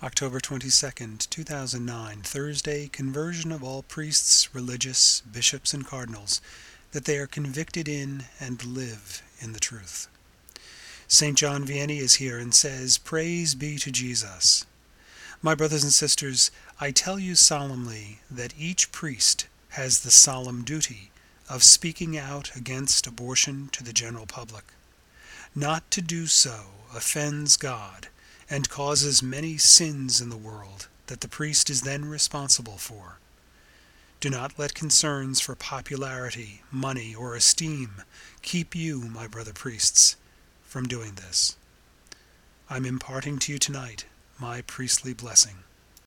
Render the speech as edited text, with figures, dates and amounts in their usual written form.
October 22nd, 2009, Thursday, conversion of all priests, religious, bishops, and cardinals, that they are convicted in and live in the truth. St. John Vianney is here and says, "Praise be to Jesus." My brothers and sisters, I tell you solemnly that each priest has the solemn duty of speaking out against abortion to the general public. Not to do so offends God and causes many sins in the world that the priest is then responsible for. Do not let concerns for popularity, money, or esteem keep you, my brother priests, from doing this. I'm imparting to you tonight my priestly blessing.